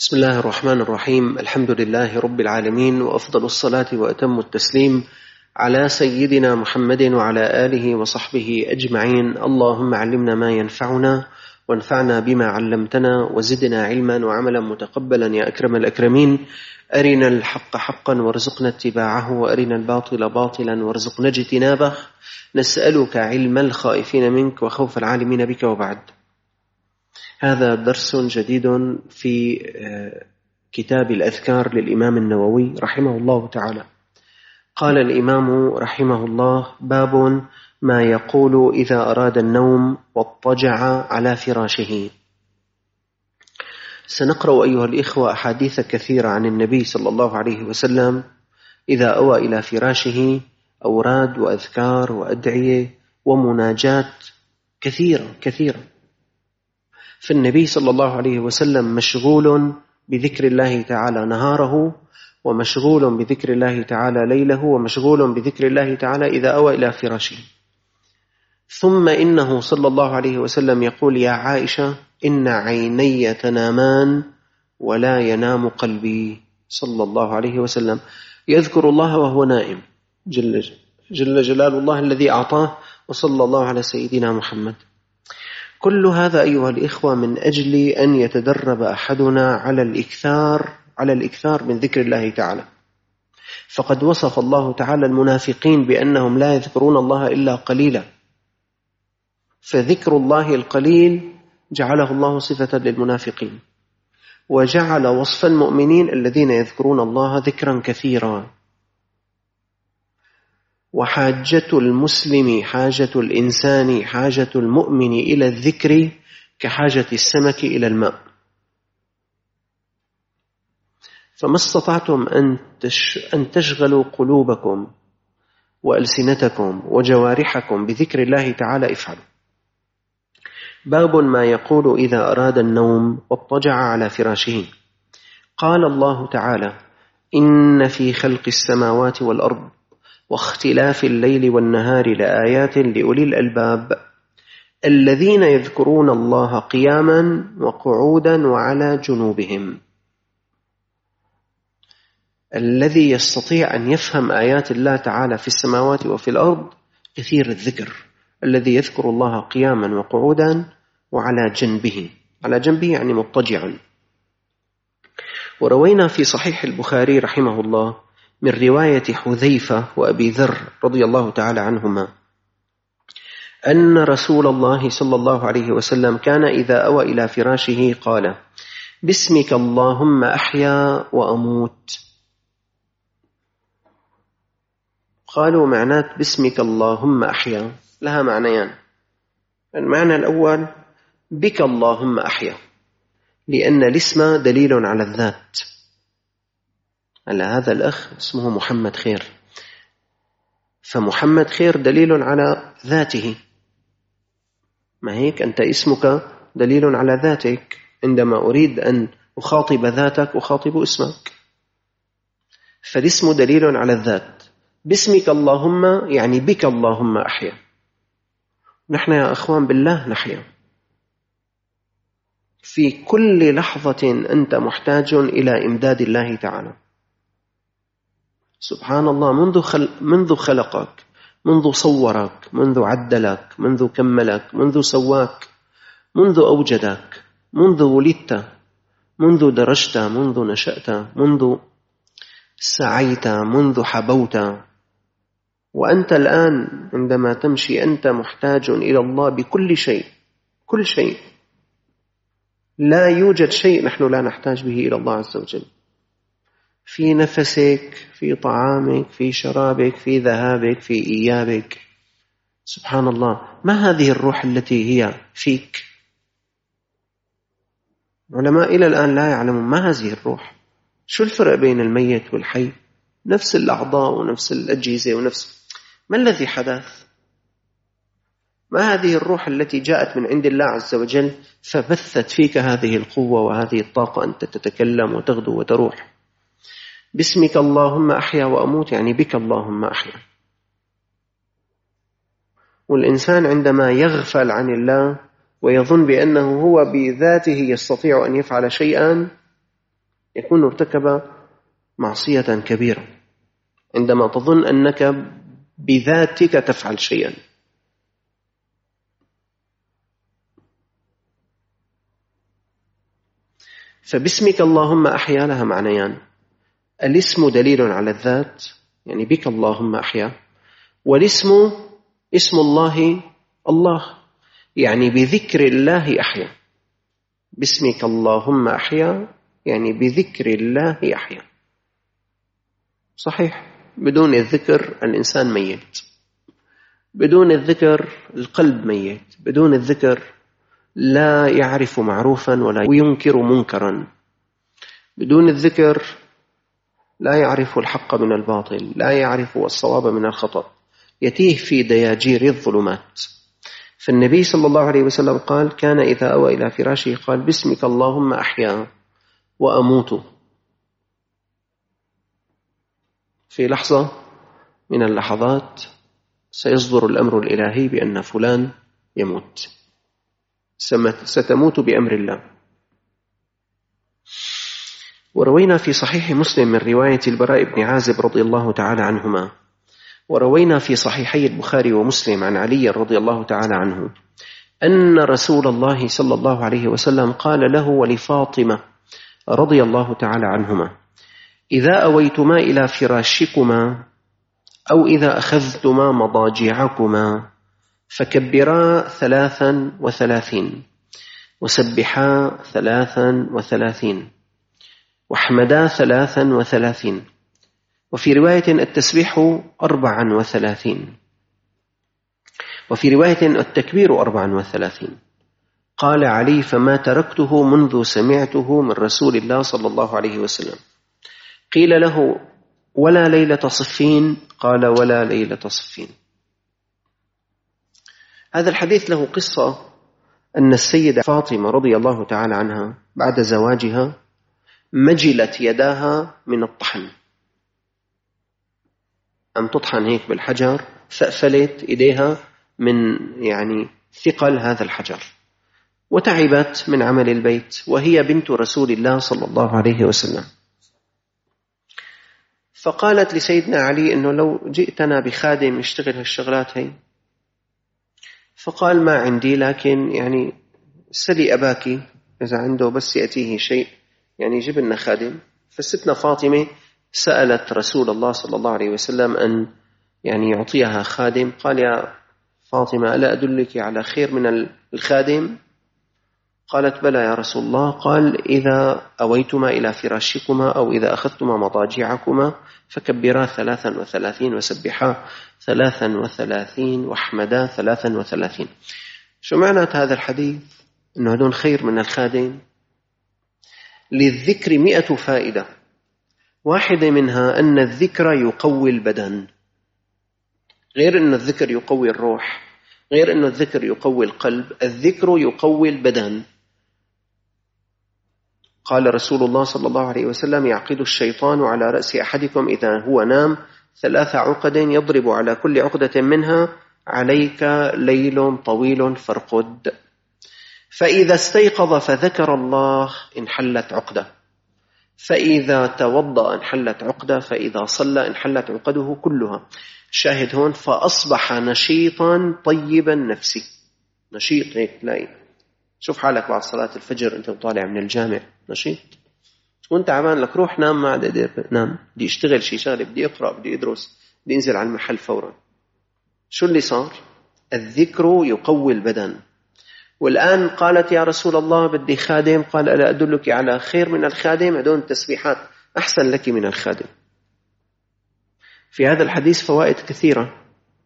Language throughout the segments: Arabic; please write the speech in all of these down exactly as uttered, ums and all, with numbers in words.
بسم الله الرحمن الرحيم. الحمد لله رب العالمين، وأفضل الصلاة وأتم التسليم على سيدنا محمد وعلى آله وصحبه أجمعين. اللهم علمنا ما ينفعنا وانفعنا بما علمتنا وزدنا علما وعملا متقبلا يا أكرم الأكرمين. أرنا الحق حقا وارزقنا اتباعه، وأرنا الباطل باطلا وارزقنا اجتنابه. نسألك علم الخائفين منك وخوف العالمين بك، وبعد. هذا درس جديد في كتاب الأذكار للإمام النووي رحمه الله تعالى. قال الإمام رحمه الله: باب ما يقول إذا أراد النوم واضطجع على فراشه. سنقرأ أيها الإخوة أحاديث كثيرة عن النبي صلى الله عليه وسلم إذا أوى إلى فراشه، أوراد وأذكار وأدعية ومناجات كثيرة كثيرة. فالنبي صلى الله عليه وسلم مشغول بذكر الله تعالى نهاره، ومشغول بذكر الله تعالى ليله، ومشغول بذكر الله تعالى إذا أوى إلى فراشه. ثم إنه صلى الله عليه وسلم يقول: يا عائشة، إن عيني تنامان ولا ينام قلبي. صلى الله عليه وسلم يذكر الله وهو نائم، جل, جل جلال الله الذي أعطاه. وصلى الله على سيدنا محمد. كل هذا أيها الإخوة من أجل أن يتدرب أحدنا على الإكثار على الإكثار من ذكر الله تعالى. فقد وصف الله تعالى المنافقين بأنهم لا يذكرون الله إلا قليلا، فذكر الله القليل جعله الله صفة للمنافقين، وجعل وصف المؤمنين الذين يذكرون الله ذكرا كثيرا. وحاجة المسلم، حاجة الإنسان، حاجة المؤمن إلى الذكر كحاجة السمك إلى الماء. فما استطعتم أن تشغلوا قلوبكم وألسنتكم وجوارحكم بذكر الله تعالى افعلوا. باب ما يقول إذا أراد النوم واضطجع على فراشه. قال الله تعالى: إن في خلق السماوات والأرض واختلاف الليل والنهار لآيات لأولي الألباب الذين يذكرون الله قياما وقعودا وعلى جنوبهم. الذي يستطيع أن يفهم آيات الله تعالى في السماوات وفي الأرض كثير الذكر، الذي يذكر الله قياما وقعودا وعلى جنبه. على جنبه يعني مضطجعا. وروينا في صحيح البخاري رحمه الله من رواية حذيفة وأبي ذر رضي الله تعالى عنهما أن رسول الله صلى الله عليه وسلم كان إذا أوى إلى فراشه قال: باسمك اللهم أحيا وأموت. قالوا: معنات باسمك اللهم أحيا لها معنيان. المعنى الأول: بك اللهم أحيا، لأن الاسم دليل على الذات. على هذا الأخ اسمه محمد خير، فمحمد خير دليل على ذاته. ما هيك أنت اسمك دليل على ذاتك. عندما أريد أن أخاطب ذاتك أخاطب اسمك، فالاسم دليل على الذات. باسمك اللهم يعني بك اللهم أحيا. نحن يا أخوان بالله نحيا. في كل لحظة أنت محتاج إلى إمداد الله تعالى. سبحان الله، منذ, خل... منذ خلقك، منذ صورك، منذ عدلك، منذ كملك، منذ سواك، منذ أوجدك، منذ ولدت، منذ درجت، منذ نشأت، منذ سعيت، منذ حبوت، وأنت الآن عندما تمشي أنت محتاج إلى الله بكل شيء. كل شيء، لا يوجد شيء نحن لا نحتاج به إلى الله عز وجل. في نفسك، في طعامك، في شرابك، في ذهابك، في إيابك. سبحان الله، ما هذه الروح التي هي فيك؟ علماء إلى الآن لا يعلمون ما هذه الروح. شو الفرق بين الميت والحي؟ نفس الأعضاء ونفس الأجهزة ونفس. ما الذي حدث؟ ما هذه الروح التي جاءت من عند الله عز وجل فبثت فيك هذه القوة وهذه الطاقة أنت تتكلم وتغدو وتروح؟ باسمك اللهم أحيا وأموت يعني بك اللهم أحيا. والإنسان عندما يغفل عن الله ويظن بأنه هو بذاته يستطيع أن يفعل شيئا يكون ارتكب معصية كبيرة عندما تظن أنك بذاتك تفعل شيئا. فباسمك اللهم أحيا لها معنيان: الاسم دليل على الذات، يعني بك اللهم أحيا، والاسم اسم الله الله، يعني بذكر الله أحيا. باسمك اللهم أحيا يعني بذكر الله أحيا. صحيح، بدون الذكر الإنسان ميت، بدون الذكر القلب ميت، بدون الذكر لا يعرف معروفا ولا ينكر منكرا، بدون الذكر لا يعرف الحق من الباطل، لا يعرف الصواب من الخطأ، يتيه في دياجير الظلمات. فالنبي صلى الله عليه وسلم قال: كان إذا أوى إلى فراشه قال: باسمك اللهم أحيا وأموت. في لحظة من اللحظات سيصدر الأمر الإلهي بأن فلان يموت، ستموت بأمر الله. وروينا في صحيح مسلم من رواية البراء بن عازب رضي الله تعالى عنهما، وروينا في صحيحي البخاري ومسلم عن علي رضي الله تعالى عنه أن رسول الله صلى الله عليه وسلم قال له ولفاطمة رضي الله تعالى عنهما: إذا أويتما إلى فراشكما أو إذا أخذتما مضاجعكما فكبرا ثلاثا وثلاثين، وسبحا ثلاثا وثلاثين، واحمدا ثلاثا وثلاثين، وفي رواية التسبيح أربعا وثلاثين، وفي رواية التكبير أربعا وثلاثين. قال علي: فما تركته منذ سمعته من رسول الله صلى الله عليه وسلم. قيل له: ولا ليلة صفين؟ قال: ولا ليلة صفين. هذا الحديث له قصة، أن السيدة فاطمة رضي الله تعالى عنها بعد زواجها مجلت يداها من الطحن، أن تطحن هيك بالحجر، فأفلت إيديها من يعني ثقل هذا الحجر، وتعبت من عمل البيت، وهي بنت رسول الله صلى الله عليه وسلم. فقالت لسيدنا علي إنه لو جئتنا بخادم يشتغل هالشغلات هي، فقال: ما عندي، لكن يعني سلي أباك إذا عنده بس يأتيه شيء يعني جيب لنا خادم. فستنا فاطمة سألت رسول الله صلى الله عليه وسلم أن يعني يعطيها خادم. قال: يا فاطمة ألا أدلك على خير من الخادم؟ قالت: بلى يا رسول الله. قال: إذا أويتما إلى فراشكما أو إذا أخذتما مضاجعكما فكبرا ثلاثا وثلاثين، وسبحا ثلاثا وثلاثين، واحمدا ثلاثا وثلاثين. شو معنى هذا الحديث؟ إنه هدون خير من الخادم. للذكر مئة فائدة، واحدة منها أن الذكر يقوي البدن، غير أن الذكر يقوي الروح، غير أن الذكر يقوي القلب، الذكر يقوي البدن. قال رسول الله صلى الله عليه وسلم: يعقد الشيطان على رأس أحدكم إذا هو نام ثلاث عقد يضرب على كل عقدة منها عليك ليل طويل فارقد، فإذا استيقظ فذكر الله انحلت عقدة، فإذا توضأ انحلت عقدة، فإذا صلى انحلت عقده كلها. شاهد هون: فأصبح نشيطا طيب النفس. نشيط هيك تلاقي، شوف حالك بعد صلاة الفجر أنت طالع من الجامع نشيط، تكون تعبان لك روح نام، ما عاد أقدر نام، بدي أشتغل شيء شغلة، بدي أقرأ، بدي أدرس، بدي أنزل على المحل فورا. شو اللي صار؟ الذكر يقوي البدن. والآن قالت: يا رسول الله بدي خادم. قال: ألا أدلك على خير من الخادم؟ هدون التسبيحات أحسن لك من الخادم. في هذا الحديث فوائد كثيرة.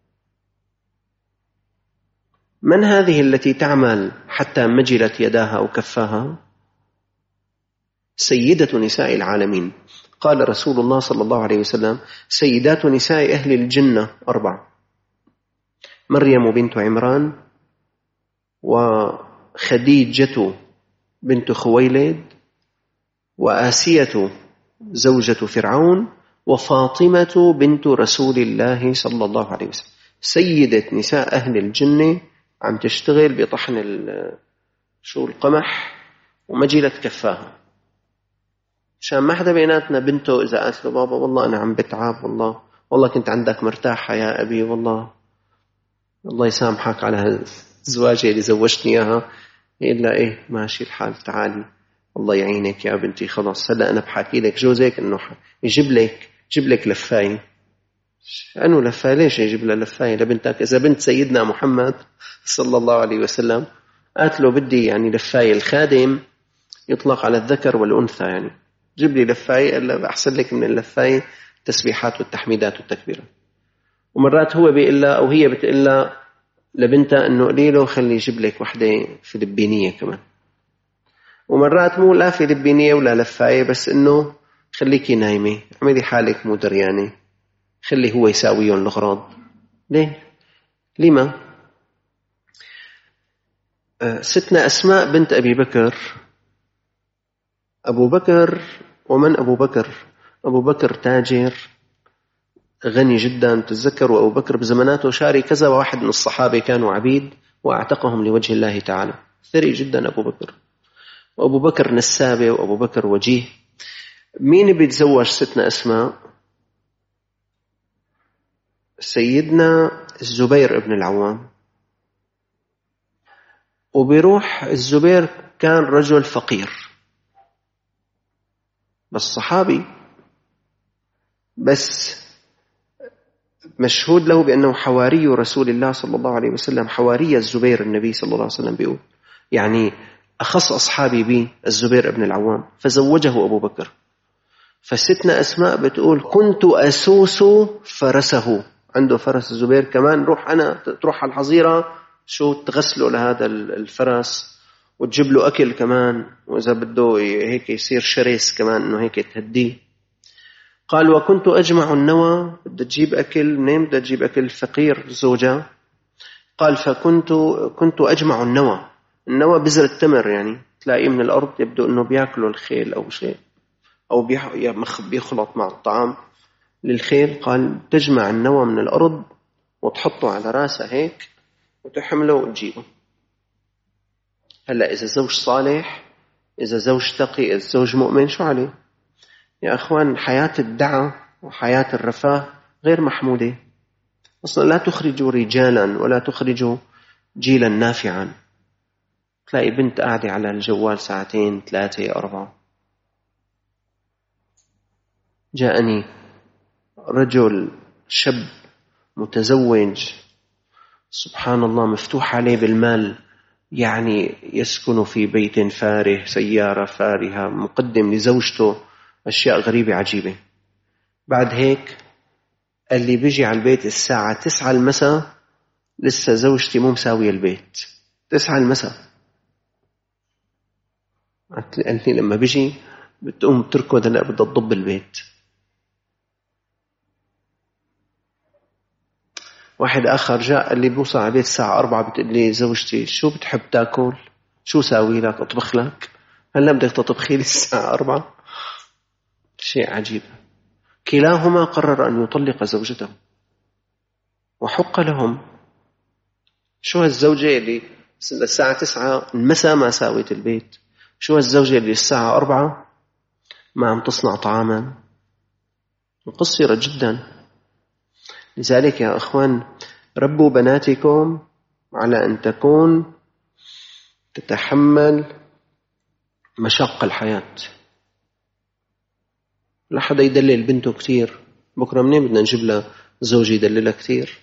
من هذه التي تعمل حتى مجلت يداها أو كفاها؟ سيدة نساء العالمين. قال رسول الله صلى الله عليه وسلم: سيدات نساء أهل الجنة أربع: مريم بنت عمران، وخديجة بنت خويلد، وآسية زوجة فرعون، وفاطمة بنت رسول الله صلى الله عليه وسلم. سيدة نساء أهل الجنة عم تشتغل بطحن شو القمح ومجلت كفاها. عشان ما حدا بيناتنا بنته إذا قالت له بابا والله أنا عم بتعب، والله والله كنت عندك مرتاحة يا أبي، والله الله يسامحك على الزواجة اللي زوجتني إياها، إلا إيه ماشي الحال، تعالي الله يعينك يا بنتي، خلاص هلأ أنا بحكي لك جوزك إنه يجيب لك يجيب لك لفاية. أنو لفاية؟ ليش يجيب لها لفاية لبنتك؟ إذا بنت سيدنا محمد صلى الله عليه وسلم قالت له بدي يعني لفاية، الخادم يطلق على الذكر والأنثى، يعني جيب لي لفاية إلا أحسن لك من اللفاية التسبيحات والتحميدات والتكبيرات. ومرات هو بيقول لها أو هي بتقول لها لبنتها إنه قولي له خلي يجيب لك وحدة فلبينية كمان. ومرات مو لا فلبينية ولا لفاية، بس إنه خليكي نايمة، اعملي حالك مو دريانة، خلي هو يساويهم الأغراض. ليه؟ لما؟ أه ستنا أسماء بنت أبي بكر، أبو بكر، ومن أبو بكر؟ أبو بكر تاجر غني جدا، تتذكروا أبو بكر بزماناته شاري كذا واحد من الصحابة كانوا عبيد وأعتقهم لوجه الله تعالى، ثري جدا أبو بكر. وأبو بكر نسابة، وأبو بكر وجيه. مين بيتزوج ستنا أسماء؟ سيدنا الزبير ابن العوام. وبيروح الزبير كان رجل فقير بس صحابي، بس مشهود له بأنه حواري رسول الله صلى الله عليه وسلم، حواري الزبير النبي صلى الله عليه وسلم بيقول يعني أخص أصحابي بي الزبير ابن العوام، فزوجه أبو بكر. فستنا أسماء بتقول كنت أسوس فرسه، عنده فرس الزبير كمان، روح أنا تروح على الحظيرة شو تغسله لهذا الفرس وتجيب له أكل كمان، وإذا بده هيك يصير شرس كمان إنه هيك تهديه. قال وكنت أجمع النوى، بدها تجيب أكل منين؟ بدها تجيب أكل فقير زوجة. قال فكنت كنت أجمع النوى، النوى بذر التمر، يعني تلاقيه من الأرض يبدو إنه بيأكله الخيل أو شيء، أو بيخلط مع الطعام للخيل. قال تجمع النوى من الأرض وتحطه على راسه هيك وتحمله وتجيبه. هلأ إذا زوج صالح، إذا زوج تقي، إذا زوج مؤمن، شو عليه؟ يا أخوان حياة الدعاء وحياة الرفاه غير محمودة أصلا، لا تخرجوا رجالا ولا تخرجوا جيلا نافعا. تلاقي بنت قاعدة على الجوال ساعتين ثلاثة أربعة. جاءني رجل شاب متزوج سبحان الله مفتوح عليه بالمال، يعني يسكن في بيت فاره، سيارة فارهة، مقدم لزوجته أشياء غريبة عجيبة. بعد هيك قال لي بيجي على البيت الساعة تسعة المساء لسه زوجتي مو مساوية البيت، تسعة المساء. قال لي لما بيجي بتقوم تركض هلا بدها تضب البيت. واحد آخر جاء قال لي بوصل على البيت الساعة أربعة، بتقول لي زوجتي شو بتحب تاكل؟ شو ساوي لك؟ أطبخ لك؟ هلا بدك تطبخي لي الساعة أربعة؟ شيء عجيب. كلاهما قرر أن يطلق زوجته وحق لهم. شو هالزوجة اللي الساعة تسعة المساء ما ساويت البيت؟ شو هالزوجة اللي الساعة أربعة ما عم تصنع طعاما؟ مقصرة جدا. لذلك يا أخوان ربوا بناتكم على أن تكون تتحمل مشاق الحياة. لا حدا يدلل بنته كتير، بكرة منين بدنا نجيب له زوج يدللها كتير؟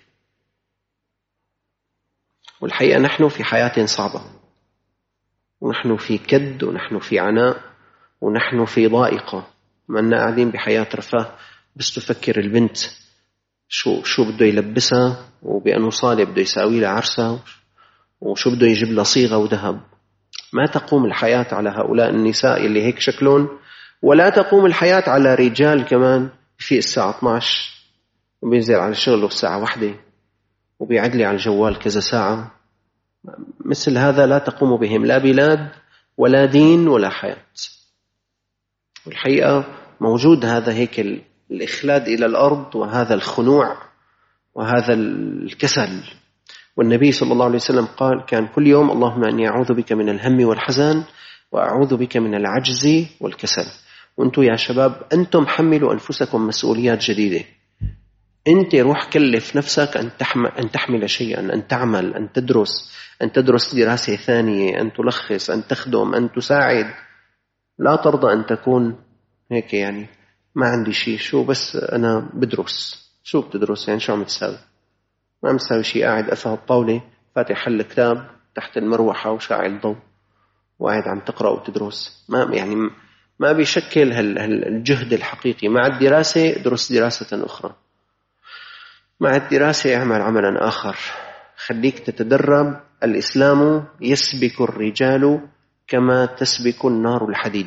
والحقيقة نحن في حياة صعبة، ونحن في كد، ونحن في عناء، ونحن في ضائقة، ما أننا قاعدين بحياة رفاه. بس تفكر البنت شو شو بده يلبسها، وبأنه صالح بده يساوي لها عرسها، وشو بده يجيب لها صيغة وذهب. ما تقوم الحياة على هؤلاء النساء اللي هيك شكلهم، ولا تقوم الحياة على رجال كمان في الساعة اثني عشر وبينزل على شغله الساعة واحدة وبيعدلي على الجوال كذا ساعة. مثل هذا لا تقوم بهم لا بلاد ولا دين ولا حياة. والحقيقة موجود هذا هيك الإخلاد إلى الأرض، وهذا الخنوع، وهذا الكسل. والنبي صلى الله عليه وسلم قال كان كل يوم اللهم أني أعوذ بك من الهم والحزن، وأعوذ بك من العجز والكسل. وأنتم يا شباب أنتم حملوا أنفسكم مسؤوليات جديدة. أنت روح كلف نفسك أن تحمل, أن تحمل شيئا، أن تعمل، أن تدرس، أن تدرس دراسة ثانية، أن تلخص، أن تخدم، أن تساعد. لا ترضى أن تكون هيك يعني ما عندي شيء، شو بس أنا بدرس. شو بتدرس يعني؟ شو عم تساوي؟ ما عم تساوي شيء، قاعد أفهم الطاولة فاتح حل كتاب تحت المروحة وشاعل ضوء وقاعد عم تقرأ وتدرس. ما يعني ما بيشكل الجهد الحقيقي. مع الدراسة ادرس دراسة أخرى، مع الدراسة اعمل عملا آخر، خليك تتدرب. الإسلام يسبك الرجال كما تسبك النار الحديد.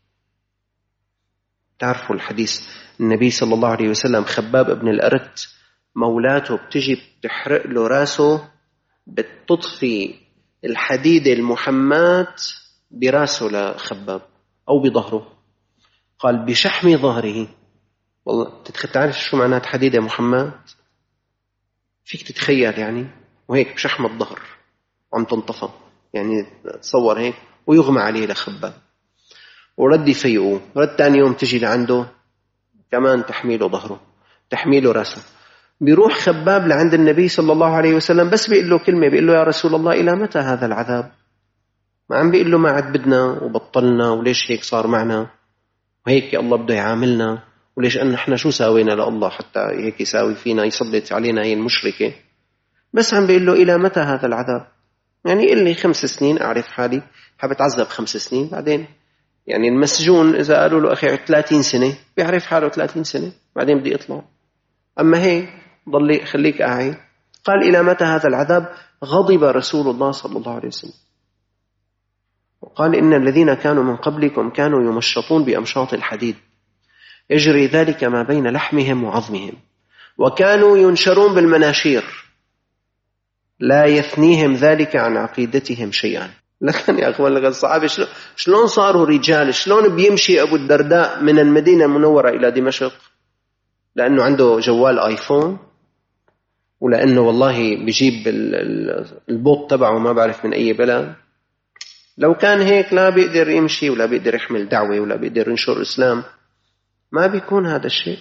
تعرفوا الحديث النبي صلى الله عليه وسلم خباب ابن الأرت مولاته بتجي بتحرق له راسه، بتطفي الحديد المحمات براسه لخباب أو بظهره. قال بشحم ظهره. والله تتعرف شو معنات حديد محمات؟ فيك تتخيل يعني؟ وهيك بشحم الظهر عم تنطفى يعني، تصور هيك ويغمى عليه لخباب، ورد يفيقوه، رد تاني يوم تجي لعنده كمان تحميله ظهره تحميله راسه. بيروح خباب لعند النبي صلى الله عليه وسلم، بس بيقول له كلمة، بيقول له يا رسول الله إلى متى هذا العذاب؟ ما عم بيقول له ما عاد بدنا وبطلنا وليش هيك صار معنا وهيك يا الله بده يعاملنا وليش أن احنا شو ساوينا لله حتى هيك يساوي فينا يسلط علينا هي المشركة. بس عم بيقول له إلى متى هذا العذاب؟ يعني قل لي خمس سنين أعرف حالي حبتعذب خمس سنين، بعدين يعني المسجون إذا قالوا له أخي ثلاثين سنة بيعرف حاله ثلاثين سنة بعدين بدي أطلع. أما هي ضل خليك قاعد. قال إلى متى هذا العذاب؟ غضب رسول الله صلى الله عليه وسلم وقال إن الذين كانوا من قبلكم كانوا يمشطون بأمشاط الحديد يجري ذلك ما بين لحمهم وعظمهم، وكانوا ينشرون بالمناشير لا يثنيهم ذلك عن عقيدتهم شيئا. لكن يا أخوان لك الصحابة شلون صاروا رجال؟ شلون بيمشي أبو الدرداء من المدينة المنورة إلى دمشق؟ لأنه عنده جوال آيفون، ولأنه والله بيجيب البوط تبعه ما بعرف من أي بلد. لو كان هيك لا بيقدر يمشي ولا بيقدر يحمل دعوة ولا بيقدر ينشر إسلام، ما بيكون هذا الشيء.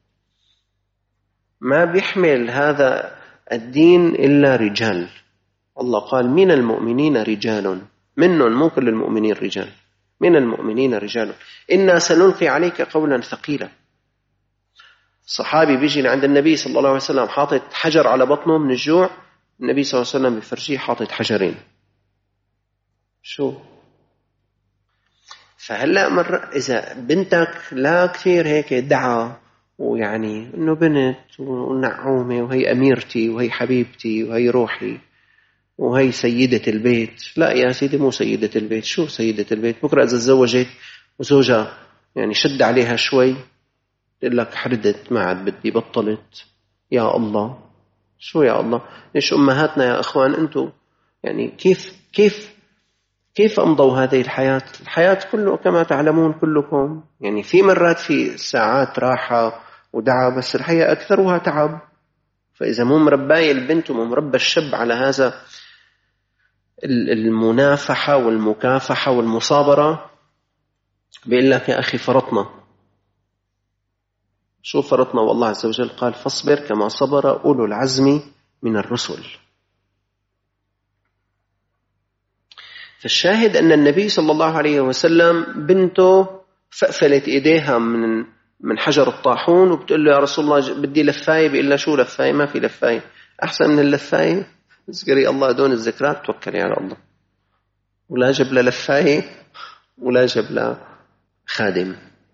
ما بيحمل هذا الدين إلا رجال. الله قال من المؤمنين رجال، منهم مو كل المؤمنين رجال، من المؤمنين رجال إنا سنلقي عليك قولا ثقيلا. صحابي بيجي عند النبي صلى الله عليه وسلم حاطط حجر على بطنه من الجوع، النبي صلى الله عليه وسلم بفرجيه حاطط حجرين. شو فهلأ مرة إذا بنتك لا كثير هيك دعا ويعني إنه بنت ونعومة وهي أميرتي وهي حبيبتي وهي روحي وهي سيدة البيت، لا يا سيدي مو سيدة البيت. شو سيدة البيت؟ بكرة إذا تزوجت وزوجها يعني شد عليها شوي تقول لك حردت ما عاد بدي بطلت. يا الله شو يا الله؟ ليش أمهاتنا يا أخوان أنتوا يعني كيف كيف كيف أمضوا هذه الحياة؟ الحياة كله كما تعلمون كلكم يعني في مرات في ساعات راحة ودعا، بس الحياة أكثرها تعب. فإذا مو مرباي البنت ومو مربى الشاب على هذا المنافحة والمكافحة والمصابرة، بيقول لك يا أخي فرطنا. شو فرطنا؟ والله عز وجل قال فاصبر كما صبر أولو العزم من الرسل. فالشاهد أن النبي صلى الله عليه وسلم بنته فأفلت إيديها من من حجر الطاحون وبتقول له يا رسول الله بدي لفاية. بيقول لها شو لفاية؟ ما في لفاية أحسن من اللفاية. اذكري الله دون الذكرات توكلي على الله. ولا جاب له لفاية ولا جاب له خادم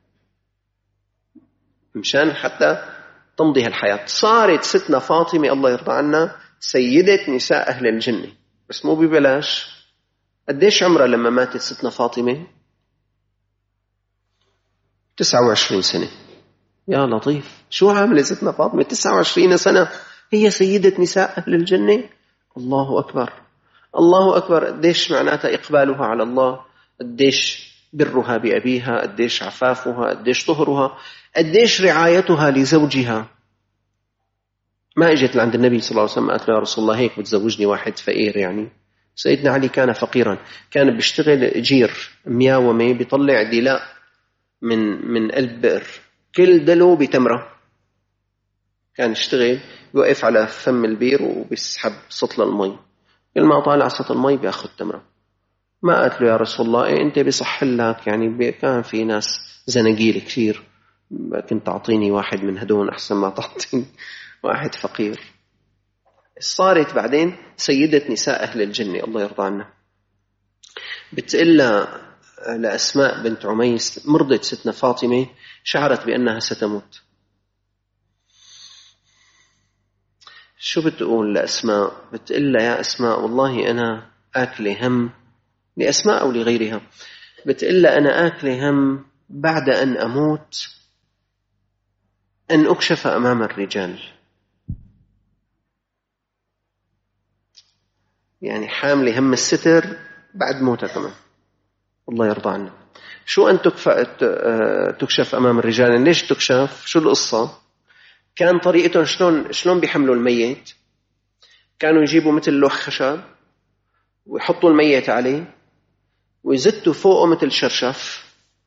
مشان حتى تمضي هالحياة. صارت ستنا فاطمة الله يرضى عنها سيدة نساء أهل الجنة، بس مو ببلاش. قديش عمرها لما ماتت ستنا فاطمة؟ تسعة وعشرين سنة. يا لطيف شو عاملة ستنا فاطمة تسعة وعشرين سنة هي سيدة نساء أهل الجنة؟ الله أكبر الله أكبر. قديش معناتها إقبالها على الله، قديش برها بأبيها، قديش عفافها، قديش طهرها، قديش رعايتها لزوجها. ما اجت لعند النبي صلى الله عليه وسلم قالت له يا رسول الله هيك بتزوجني واحد فقير. يعني سيدنا علي كان فقيرا، كان بيشتغل جير مياومة بيطلع دلاء من من قلب بئر، كل دلو بتمرة. كان يشتغل يوقف على فم البير وبيسحب سطل المي، كل ما طالع سطل المي بياخذ تمرة. ما قالت له يا رسول الله إيه أنت بيصح لك، يعني كان في ناس زنقيل كثير، كنت تعطيني واحد من هدول أحسن ما تعطيني واحد فقير. صارت بعدين سيدة نساء أهل الجنة الله يرضى عنها، بتقول لأسماء بنت عميس مرضت ستنا فاطمة، شعرت بأنها ستموت. شو بتقول لأسماء؟ بتقول يا أسماء والله أنا آكل هم، لأسماء أو لغيرها، بتقول أنا آكل هم بعد أن أموت أن أكشف أمام الرجال. يعني حامل هم الستر بعد موتها كمان الله يرضى عنه. شو أن تكشف أمام الرجال؟ ليش تكشف؟ شو القصة؟ كان طريقتهم شلون شلون بيحملوا الميت؟ كانوا يجيبوا مثل لوح خشب ويحطوا الميت عليه ويزتوا فوقه مثل شرشف.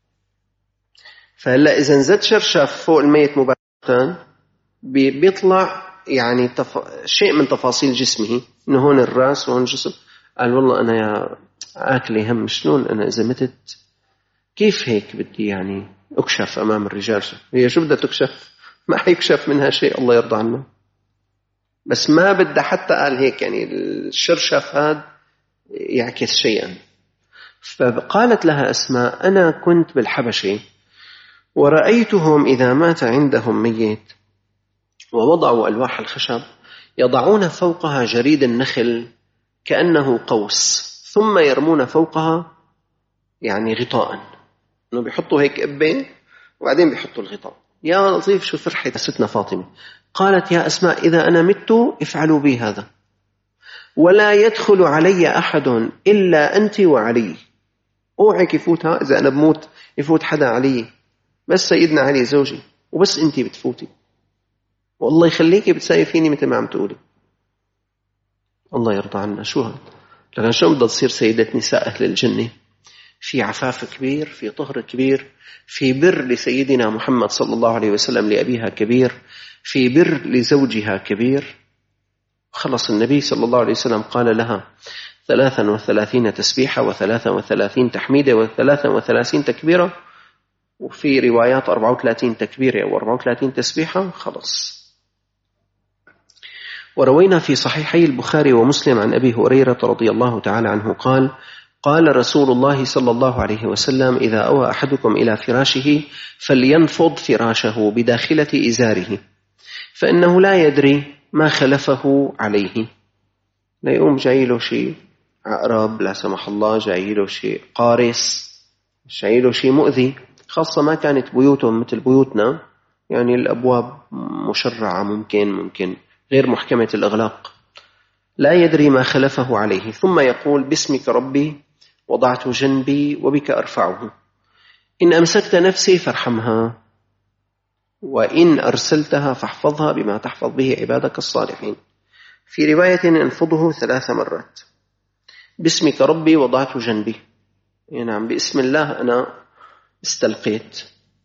فهلا إذا نزت شرشف فوق الميت مباشرة بيطلع يعني تف... شيء من تفاصيل جسمه، إنه هون الرأس وهون الجسم. قال والله أنا يا آكلي هم، شلون أنا إذا متت كيف هيك بدي يعني أكشف أمام الرجال؟ هي شو بدها تكشف؟ ما حيكشف منها شيء الله يرضى عنه، بس ما بدها حتى قال هيك يعني الشرشف هذا يعكس شيئا. فقالت لها أسماء أنا كنت بالحبشة ورأيتهم إذا مات عندهم ميت ووضعوا ألواح الخشب يضعون فوقها جريد النخل كأنه قوس، ثم يرمون فوقها يعني غطاء، إنه بيحطوا هيك قبة وبعدين بيحطوا الغطاء. يا لطيف شو فرحة ستنا فاطمة. قالت يا أسماء إذا أنا مت افعلوا بي هذا، ولا يدخل علي أحد إلا أنت وعلي. اوعك يفوتها إذا أنا بموت يفوت حدا علي، بس سيدنا علي زوجي وبس أنت بتفوتي، والله يخليكي بتساوي فيني مثل ما عم تقولي. الله يرضى عنا. شو هذا؟ لكن شو بدها تصير سيدة نساء أهل الجنة؟ في عفاف كبير، في طهر كبير، في بر لسيدنا محمد صلى الله عليه وسلم لأبيها كبير، في بر لزوجها كبير. خلص النبي صلى الله عليه وسلم قال لها ثلاثا وثلاثين تسبيحة وثلاثا وثلاثين تحميدة وثلاثا وثلاثين تكبيرة، وفي روايات أربعة وثلاثين تكبيرة وأربعة وثلاثين تسبيحة. خلص. وروينا في صحيحي البخاري ومسلم عن أبي هريرة رضي الله تعالى عنه قال قال رسول الله صلى الله عليه وسلم إذا أوى أحدكم إلى فراشه فلينفض فراشه بداخلة إزاره، فإنه لا يدري ما خلفه عليه. لا يقوم جاي له شيء عقرب لا سمح الله، جاي له شيء قارس، جاي له شيء مؤذي، خاصة ما كانت بيوتهم مثل بيوتنا، يعني الأبواب مشرعة ممكن ممكن غير محكمة الإغلاق. لا يدري ما خلفه عليه، ثم يقول باسمك ربي وضعت جنبي وبك أرفعه، إن أمسكت نفسي فارحمها، وإن أرسلتها فاحفظها بما تحفظ به عبادك الصالحين. في رواية انفضه ثلاث مرات. باسمك ربي وضعت جنبي، نعم باسم الله أنا استلقيت.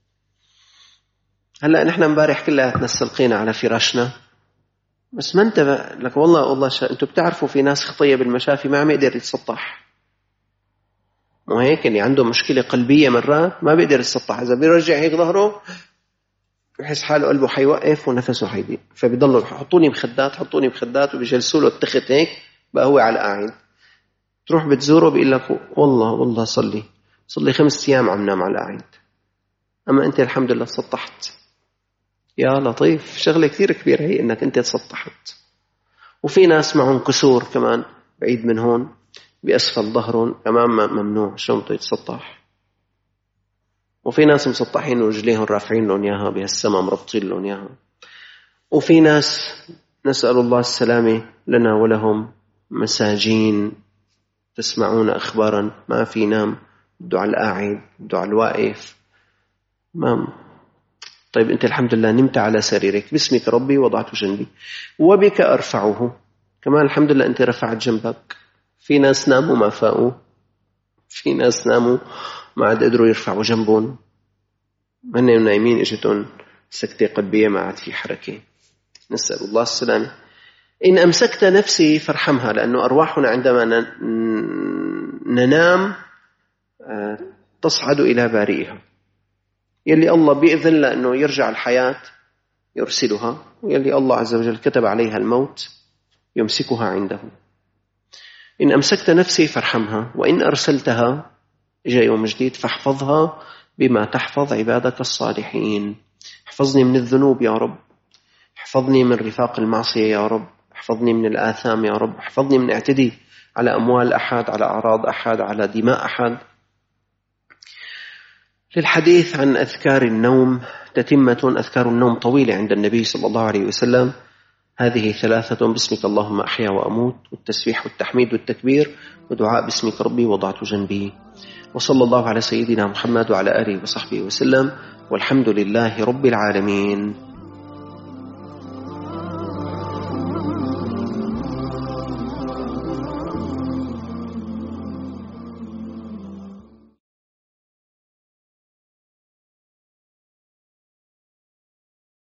هلأ نحن مبارح كلها استلقينا على فراشنا، بس ما انتبه لك والله والله شا... انتوا بتعرفوا في ناس خطية بالمشافي ما عم يقدر يتسطح، مو هيك اللي عنده مشكلة قلبية مرات ما بيقدر يتسطح، إذا بيرجع هيك ظهره بحس حاله قلبه حيوقف ونفسه حيضيق، فبيضلوا حطوني بخدات حطوني بخدات وبيجلسوا له التخت هيك بقى هو على قاعد. تروح بتزوره بيقول لك والله والله صلي صلي خمس أيام عم نام على قاعد، أما أنت الحمد لله تسطحت. يا لطيف شغلة كثير كبيرة هي إنك أنت تسطحت. وفي ناس معهم كسور كمان بعيد من هون بأسفل ظهرهم كمان ممنوع، شو بده يتسطح. وفي ناس مسطحين ورجليهم رافعين لهم إياها بهالسما مربطين لهم إياها. وفي ناس نسأل الله السلامة لنا ولهم مساجين تسمعون أخبارا ما في نام، بده على القاعد بده على الواقف ما. طيب أنت الحمد لله نمت على سريرك باسمك ربي وضعت جنبي وبك أرفعه، كمان الحمد لله أنت رفعت جنبك. في ناس ناموا ما فاقوا، في ناس ناموا ما عاد قدروا يرفعوا جنبهم. من نايمين اجتهم سكتة قلبية ما عاد في حركة، نسأل الله السلامة. إن أمسكت نفسي فارحمها، لأنه أرواحنا عندما ننام تصعد إلى بارئها، يلي الله بيأذن لأنه يرجع الحياة يرسلها، ويلي الله عز وجل كتب عليها الموت يمسكها عنده. إن أمسكت نفسي فارحمها، وإن أرسلتها جاء يوم جديد فاحفظها بما تحفظ عبادك الصالحين. احفظني من الذنوب يا رب، احفظني من رفاق المعصية يا رب، احفظني من الآثام يا رب، احفظني من اعتدي على أموال أحد، على أعراض أحد، على دماء أحد. للحديث عن أذكار النوم تتمة. أذكار النوم طويلة عند النبي صلى الله عليه وسلم، هذه ثلاثة: باسمك اللهم أحيا وأموت، والتسبيح والتحميد والتكبير، ودعاء باسمك ربي وضعت جنبي. وصلى الله على سيدنا محمد وعلى آله وصحبه وسلم، والحمد لله رب العالمين.